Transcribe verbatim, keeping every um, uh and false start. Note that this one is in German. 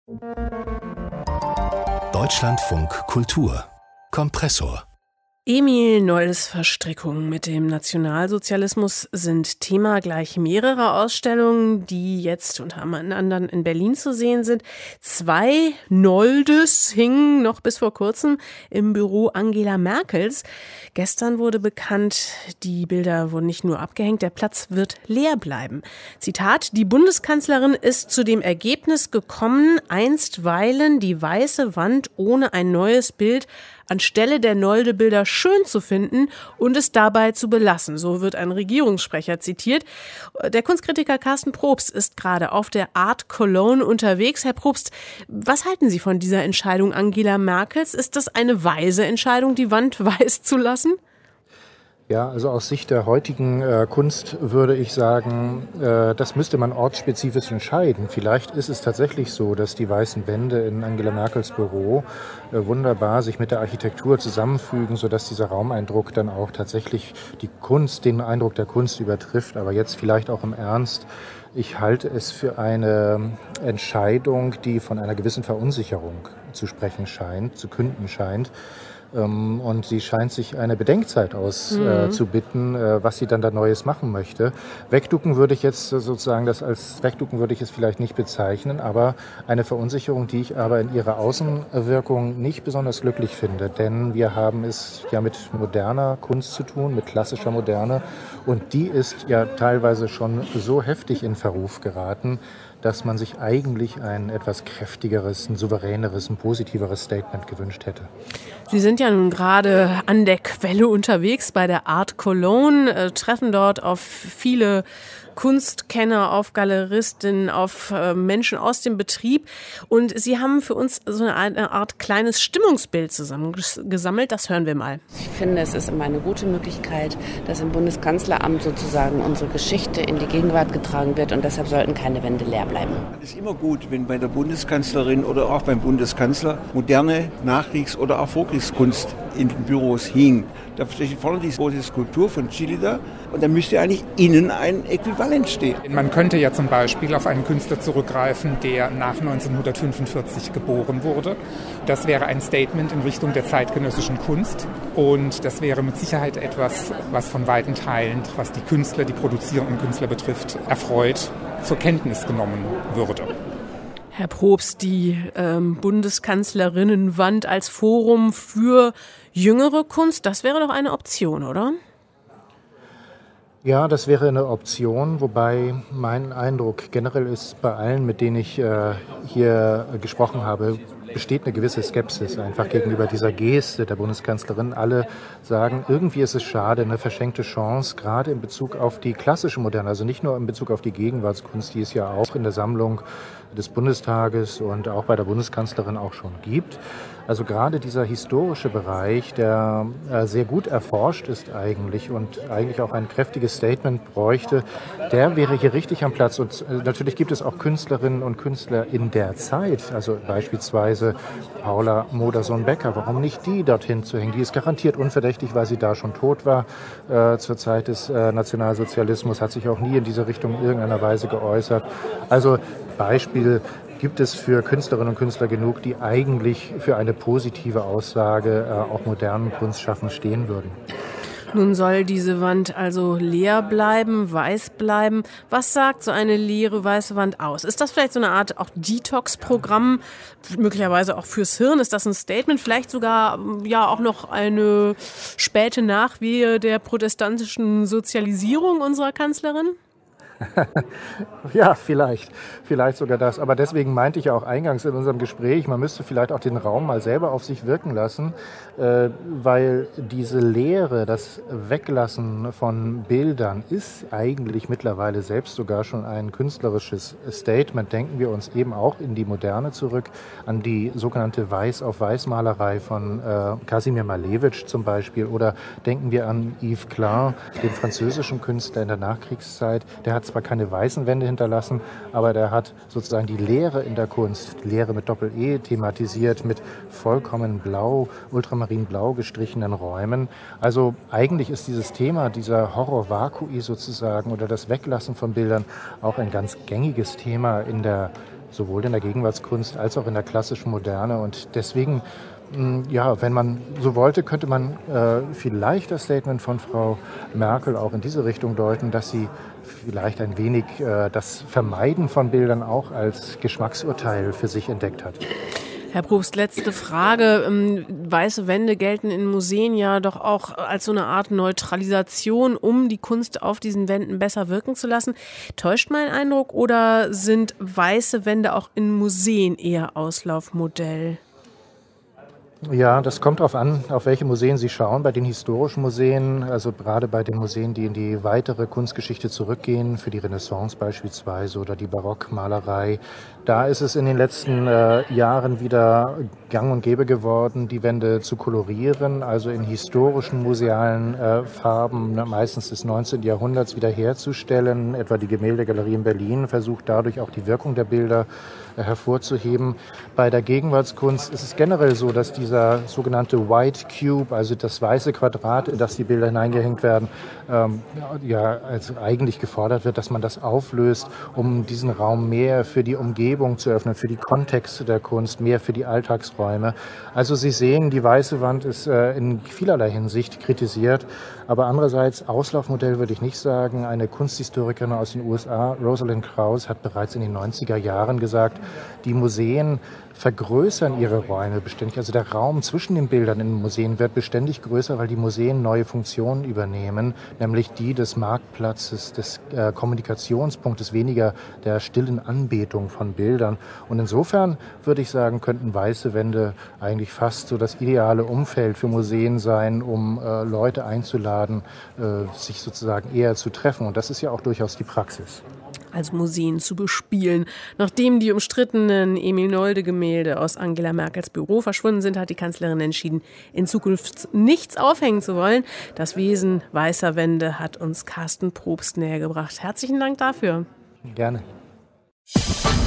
Deutschlandfunk Kultur Kompressor. Emil Nolles Verstrickungen mit dem Nationalsozialismus sind Thema gleich mehrerer Ausstellungen, die jetzt unter anderem in Berlin zu sehen sind. Zwei Noldes hingen noch bis vor kurzem im Büro Angela Merkels. Gestern wurde bekannt, die Bilder wurden nicht nur abgehängt, der Platz wird leer bleiben. Zitat: Die Bundeskanzlerin ist zu dem Ergebnis gekommen, einstweilen die weiße Wand ohne ein neues Bild anstelle der Nolde-Bilder schön zu finden und es dabei zu belassen. So wird ein Regierungssprecher zitiert. Der Kunstkritiker Carsten Probst ist gerade auf der Art Cologne unterwegs. Herr Probst, was halten Sie von dieser Entscheidung Angela Merkels? Ist das eine weise Entscheidung, die Wand weiß zu lassen? Ja, also aus Sicht der heutigen äh, Kunst würde ich sagen, äh, das müsste man ortsspezifisch entscheiden. Vielleicht ist es tatsächlich so, dass die weißen Wände in Angela Merkels Büro äh, wunderbar sich mit der Architektur zusammenfügen, sodass dieser Raumeindruck dann auch tatsächlich die Kunst, den Eindruck der Kunst übertrifft. Aber jetzt vielleicht auch im Ernst. Ich halte es für eine Entscheidung, die von einer gewissen Verunsicherung zu sprechen scheint, zu künden scheint. Und sie scheint sich eine Bedenkzeit auszubitten, mhm. äh, was sie dann da Neues machen möchte. Wegducken würde ich jetzt sozusagen, das als Wegducken würde ich es vielleicht nicht bezeichnen, aber eine Verunsicherung, die ich aber in ihrer Außenwirkung nicht besonders glücklich finde. Denn wir haben es ja mit moderner Kunst zu tun, mit klassischer Moderne. Und die ist ja teilweise schon so heftig in Verruf geraten, dass man sich eigentlich ein etwas kräftigeres, ein souveräneres, ein positiveres Statement gewünscht hätte. Sie sind ja nun gerade an der Quelle unterwegs bei der Art Cologne, äh, treffen dort auf viele Kunstkenner, auf Galeristinnen, auf äh, Menschen aus dem Betrieb. Und Sie haben für uns so eine, eine Art kleines Stimmungsbild zusammengesammelt. Das hören wir mal. Ich finde, es ist immer eine gute Möglichkeit, dass im Bundeskanzleramt sozusagen unsere Geschichte in die Gegenwart getragen wird. Und deshalb sollten keine Wände leer bleiben. Es ist immer gut, wenn bei der Bundeskanzlerin oder auch beim Bundeskanzler moderne Nachkriegs- oder auch Vorkriegskunst in den Büros hing. Da steht vorne die große Skulptur von Chillida und da müsste eigentlich innen ein Äquivalent stehen. Man könnte ja zum Beispiel auf einen Künstler zurückgreifen, der nach neunzehnhundertfünfundvierzig geboren wurde. Das wäre ein Statement in Richtung der zeitgenössischen Kunst und das wäre mit Sicherheit etwas, was von weiten Teilen, was die Künstler, die produzierenden Künstler betrifft, erfreut zur Kenntnis genommen würde. Herr Probst, die ähm, Bundeskanzlerinnenwand als Forum für jüngere Kunst, das wäre doch eine Option, oder? Ja, das wäre eine Option, wobei mein Eindruck generell ist, bei allen, mit denen ich äh, hier gesprochen habe, besteht eine gewisse Skepsis einfach gegenüber dieser Geste der Bundeskanzlerin. Alle sagen, irgendwie ist es schade, eine verschenkte Chance, gerade in Bezug auf die klassische Moderne, also nicht nur in Bezug auf die Gegenwartskunst, die es ja auch in der Sammlung des Bundestages und auch bei der Bundeskanzlerin auch schon gibt. Also gerade dieser historische Bereich, der äh, sehr gut erforscht ist eigentlich und eigentlich auch ein kräftiges Statement bräuchte, der wäre hier richtig am Platz. Und äh, natürlich gibt es auch Künstlerinnen und Künstler in der Zeit, also beispielsweise Paula Modersohn-Becker. Warum nicht die dorthin zu hängen? Die ist garantiert unverdächtig, weil sie da schon tot war äh, zur Zeit des äh, Nationalsozialismus, hat sich auch nie in diese Richtung in irgendeiner Weise geäußert. Also Beispiel gibt es für Künstlerinnen und Künstler genug, die eigentlich für eine positive Aussage äh, auch modernen Kunstschaffen stehen würden. Nun soll diese Wand also leer bleiben, weiß bleiben. Was sagt so eine leere weiße Wand aus? Ist das vielleicht so eine Art auch Detox-Programm, möglicherweise auch fürs Hirn? Ist das ein Statement? Vielleicht sogar ja auch noch eine späte Nachwehe der protestantischen Sozialisierung unserer Kanzlerin? Ja, vielleicht. Vielleicht sogar das. Aber deswegen meinte ich ja auch eingangs in unserem Gespräch, man müsste vielleicht auch den Raum mal selber auf sich wirken lassen, äh, weil diese Leere, das Weglassen von Bildern ist eigentlich mittlerweile selbst sogar schon ein künstlerisches Statement. Denken wir uns eben auch in die Moderne zurück, an die sogenannte Weiß-auf-Weiß-Malerei von äh, Kasimir Malevich zum Beispiel. Oder denken wir an Yves Klein, den französischen Künstler in der Nachkriegszeit. Der hat zwar keine weißen Wände hinterlassen, aber der hat sozusagen die Leere in der Kunst, Leere mit Doppel-E thematisiert, mit vollkommen blau, ultramarinblau gestrichenen Räumen. Also eigentlich ist dieses Thema, dieser Horror-Vakui sozusagen oder das Weglassen von Bildern auch ein ganz gängiges Thema in der sowohl in der Gegenwartskunst als auch in der klassischen Moderne. Und deswegen, ja, wenn man so wollte, könnte man äh, vielleicht das Statement von Frau Merkel auch in diese Richtung deuten, dass sie vielleicht ein wenig äh, das Vermeiden von Bildern auch als Geschmacksurteil für sich entdeckt hat. Herr Probst, letzte Frage. Weiße Wände gelten in Museen ja doch auch als so eine Art Neutralisation, um die Kunst auf diesen Wänden besser wirken zu lassen. Täuscht mein Eindruck oder sind weiße Wände auch in Museen eher Auslaufmodell? Ja, das kommt darauf an, auf welche Museen Sie schauen. Bei den historischen Museen, also gerade bei den Museen, die in die weitere Kunstgeschichte zurückgehen, für die Renaissance beispielsweise oder die Barockmalerei, da ist es in den letzten äh, Jahren wieder gang und gäbe geworden, die Wände zu kolorieren, also in historischen musealen äh, Farben, ne, meistens des neunzehnten Jahrhunderts wiederherzustellen. Etwa die Gemäldegalerie in Berlin versucht dadurch auch die Wirkung der Bilder äh, hervorzuheben. Bei der Gegenwartskunst ist es generell so, dass dieser sogenannte White Cube, also das weiße Quadrat, in das die Bilder hineingehängt werden, ähm, ja, also eigentlich gefordert wird, dass man das auflöst, um diesen Raum mehr für die Umgebung zu öffnen, für die Kontexte der Kunst, mehr für die Alltagsräume. Also Sie sehen, die weiße Wand ist äh, in vielerlei Hinsicht kritisiert, aber andererseits Auslaufmodell würde ich nicht sagen. Eine Kunsthistorikerin aus den U S A, Rosalind Krauss, hat bereits in den neunziger Jahren gesagt, die Museen vergrößern ihre Räume beständig. Also der Raum zwischen den Bildern in den Museen wird beständig größer, weil die Museen neue Funktionen übernehmen, nämlich die des Marktplatzes, des äh, Kommunikationspunktes, weniger der stillen Anbetung von Bildern. Und insofern würde ich sagen, könnten weiße Wände eigentlich fast so das ideale Umfeld für Museen sein, um äh, Leute einzuladen, äh, sich sozusagen eher zu treffen. Und das ist ja auch durchaus die Praxis. Als Museen zu bespielen. Nachdem die umstrittenen Emil-Nolde-Gemälde aus Angela Merkels Büro verschwunden sind, hat die Kanzlerin entschieden, in Zukunft nichts aufhängen zu wollen. Das Wesen weißer Wände hat uns Carsten Probst näher gebracht. Herzlichen Dank dafür. Gerne.